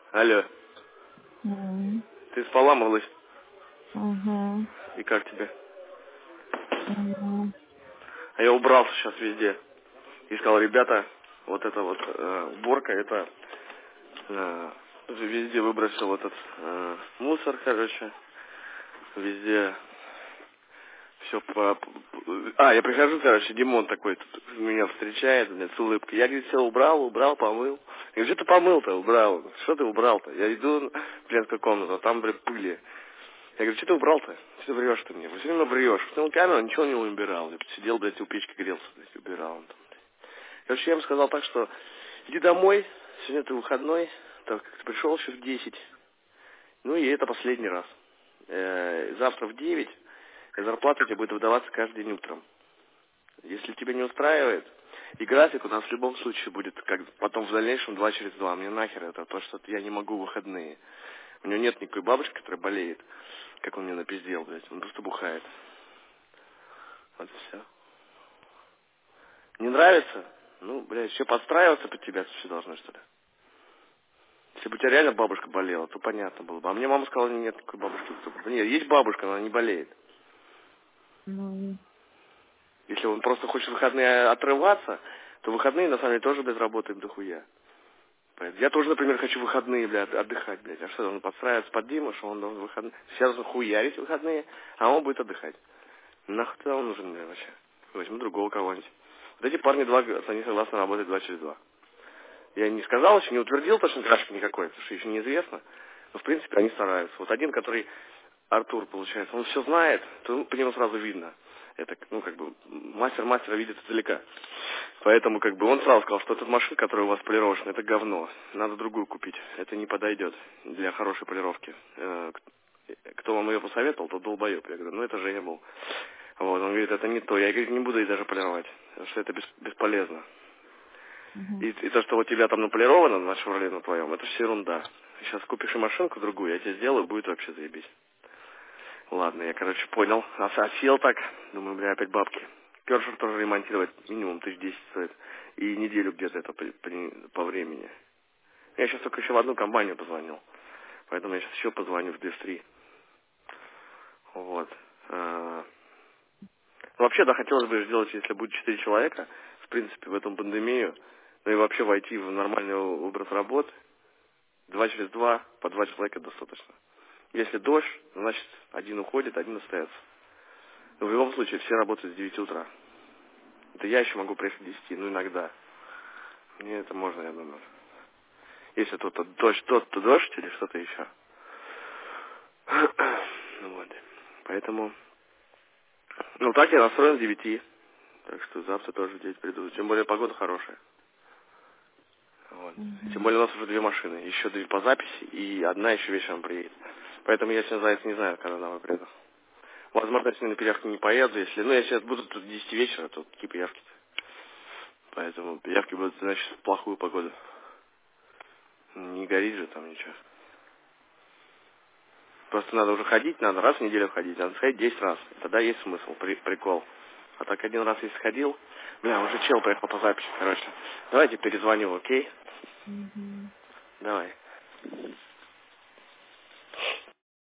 Алло, Мгм. ты спала, малыш? Мгм. И как тебе? Мгм. А я убрался сейчас везде. И сказал, ребята, вот эта вот уборка, это везде выбросил этот мусор, короче. Везде все я прихожу, короче, Димон такой тут меня встречает, блядь, с улыбкой. Я, говорит, все убрал, помыл. Я говорю, что ты помыл-то, убрал? Что ты убрал-то? Я иду в женскую комнату, а там, блядь, пыли. Я говорю, что ты убрал-то? Что ты врешь-то мне? Вы все время врешь. Снял камеру, ничего не убирал. Я сидел, блядь, у печки грелся, блядь, убирал. Он там. Короче, я ему сказал так, что иди домой, сегодня ты выходной, так как ты пришел еще в 10. Ну и это последний раз. Завтра в 9 зарплата тебе будет выдаваться каждый день утром. Если тебя не устраивает, и график у нас в любом случае будет, как потом в дальнейшем 2 через 2. Мне нахер это, то, что я не могу в выходные. У него нет никакой бабушки, которая болеет, как он мне напиздел, блядь. Он просто бухает. Вот и все. Не нравится? Ну, блядь, все подстраиваться под тебя все должны, что ли? Если бы у тебя реально бабушка болела, то понятно было бы. А мне мама сказала, нет такой бабушки. Да нет, есть бабушка, но она не болеет. Ну, Если он просто хочет в выходные отрываться, то выходные, на самом деле, тоже, блядь, работает дохуя. Поэтому я тоже, например, хочу выходные, блядь, отдыхать, блядь. А что, он подстраивается под Диму, что он должен выходные... Все должны хуярить в выходные, а он будет отдыхать. Нахуй тогда он нужен, блядь, вообще. Возьму другого кого-нибудь. Вот эти парни они согласны работать 2 через 2. Я не сказал еще, не утвердил точно график никакой, потому что еще неизвестно. Но, в принципе, они стараются. Вот один, который Артур, получается, он все знает, то по нему сразу видно. Это, ну, как бы, мастер мастера видит издалека. Поэтому, как бы, он сразу сказал, что эта машина, которая у вас полировочная, это говно. Надо другую купить. Это не подойдет для хорошей полировки. Кто вам ее посоветовал, тот долбоеб. Я говорю, ну, это Женя был. Вот, он говорит, это не то. Я, говорит, не буду их даже полировать, потому что это бесполезно. мгм. И то, что у тебя там наполировано на шевроле на твоем, это все ерунда. Сейчас купишь и машинку другую, я тебе сделаю, будет вообще заебись. Ладно, я, короче, понял. Сел так, думаю, бля, опять бабки. Кершер тоже ремонтировать минимум 1010 стоит. И неделю где-то это по времени. Я сейчас только еще в одну компанию позвонил. Поэтому я сейчас еще позвоню в ДС-3. Вот. Ну, вообще, да, хотелось бы сделать, если будет 4 человека, в принципе, в эту пандемию, ну и вообще войти в нормальный образ работы. 2 через 2 по 2 человека достаточно. Если дождь, значит, один уходит, один остается. Но в любом случае, все работают с 9 утра. Это я еще могу приехать к 10, ну иногда. Мне это можно, я думаю. Если тут дождь, тот-то дождь или что-то еще. Ну вот. Поэтому, ну так я настроен с 9. Так что завтра тоже в 9 приду. Тем более погода хорошая. Вот. Тем Мгм. более у нас уже 2 машины. Еще 2 по записи и одна еще вечером приедет. Поэтому я сегодня заяц не знаю, когда домой приеду. Возможно, я сегодня на пиявки не поеду, если... Ну, я сейчас буду тут к 10 вечера, то какие пиявки-то? Поэтому пиявки будут, значит, в плохую погоду. Не горит же там ничего. Просто надо уже ходить, надо раз в неделю ходить, надо сходить 10 раз. Тогда есть смысл, прикол. А так один раз если сходил, бля, уже чел приехал по записи, короче. Давайте перезвоню, окей? Мгм. Давай.